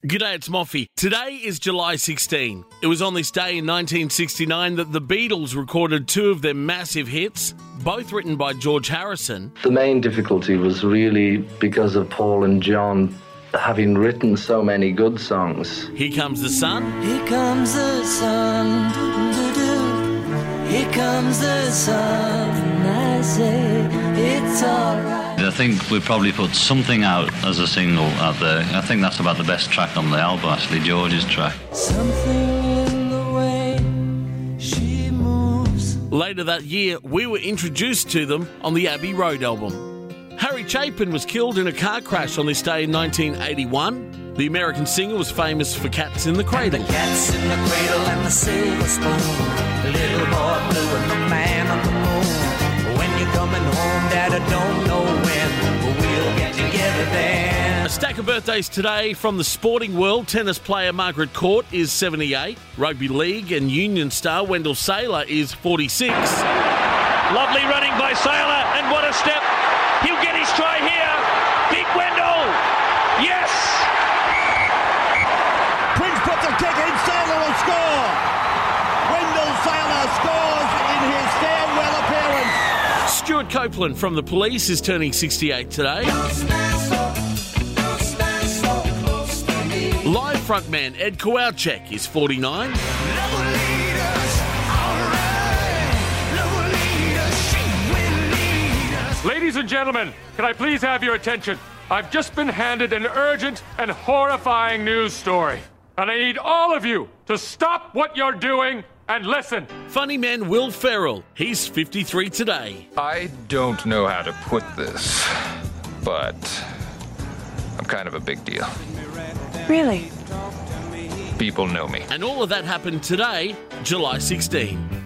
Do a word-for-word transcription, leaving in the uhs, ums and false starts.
G'day, it's Moffy. Today is July sixteenth. It was on this day in nineteen sixty-nine that the Beatles recorded two of their massive hits, both written by George Harrison. The main difficulty was really because of Paul and John having written so many good songs. Here Comes the Sun. Here comes the sun, doo-doo-doo. Here comes the sun, I say it's alright. I think we probably put Something Out as a single out there. I think that's about the best track on the album, actually, George's track. Something in the way she moves. Later that year, we were introduced to them on the Abbey Road album. Harry Chapin was killed in a car crash on this day in nineteen eighty-one. The American singer was famous for Cats in the Cradle. The cats in the cradle and the silver spoon. The little boy blue and the man on the moon. When you're coming home, Dad, I don't know when, but we'll get together then. A stack of birthdays today from the sporting world. Tennis player Margaret Court is seventy-eight. Rugby league and union star Wendell Saylor is forty-six. Lovely running by Saylor, and what a step. He'll get his try here. Big Wendell. Yes. Prince puts a kick in. Saylor will score. Wendell Saylor scores in his farewell appearance. Stuart Copeland from The Police is turning sixty-eight today. Live frontman Ed Kowalczyk is forty-nine. Ladies and gentlemen, can I please have your attention? I've just been handed an urgent and horrifying news story. And I need all of you to stop what you're doing and listen. Funny man Will Ferrell, he's fifty-three today. I don't know how to put this, but I'm kind of a big deal. Really? People know me. And all of that happened today, July sixteenth.